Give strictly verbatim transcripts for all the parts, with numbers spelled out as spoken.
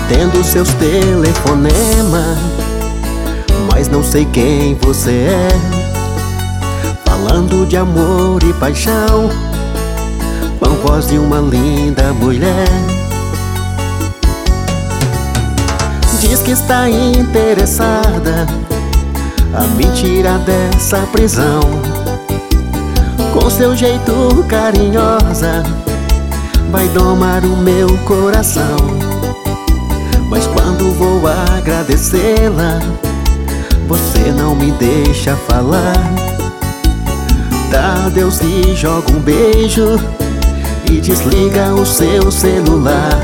Atendo seus telefonemas, mas não sei quem você é. Falando de amor e paixão, com a voz de uma linda mulher. Diz que está interessada a me tirar dessa prisão. Com seu jeito carinhosa vai domar o meu coração. Mas quando vou agradecê-la, você não me deixa falar. Dá adeus e joga um beijo e desliga o seu celular.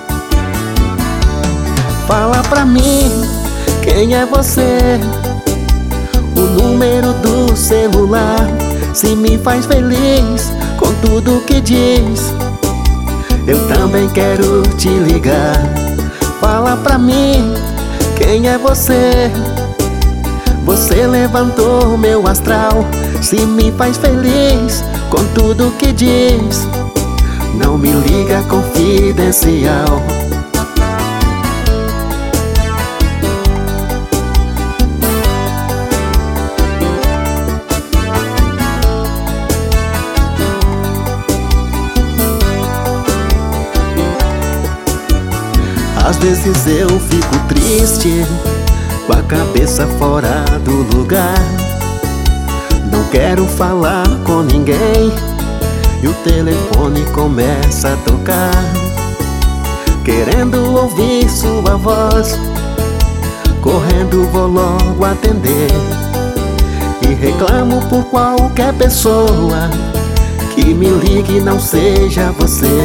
Fala pra mim, quem é você? O número do celular, se me faz feliz com tudo que diz. Eu também quero te ligar. Fala pra mim, quem é você? Você levantou meu astral, se me faz feliz com tudo que diz. Não me liga confidencial. Às vezes eu fico triste, com a cabeça fora do lugar. Não quero falar com ninguém e o telefone começa a tocar. Querendo ouvir sua voz, correndo vou logo atender. E reclamo por qualquer pessoa que me ligue e não seja você.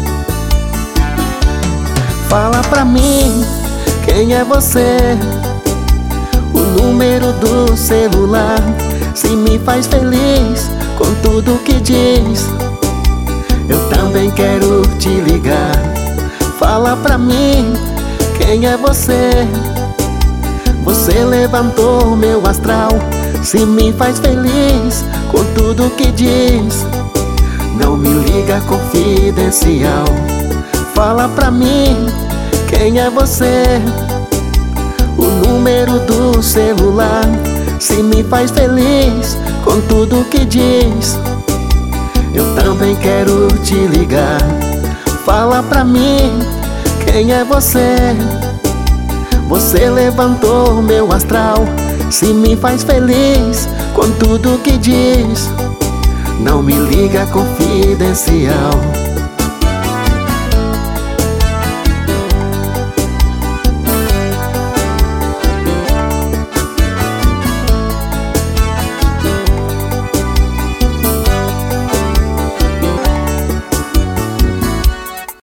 Fala pra mim, quem é você? O número do celular, se me faz feliz com tudo que diz. Eu também quero te ligar. Fala pra mim, quem é você? Você levantou meu astral, se me faz feliz com tudo que diz. Não me liga confidencial. Fala pra mim, quem é você? O número do celular, se me faz feliz com tudo que diz. Eu também quero te ligar. Fala pra mim, quem é você? Você levantou meu astral, se me faz feliz com tudo que diz. Não me liga confidencial.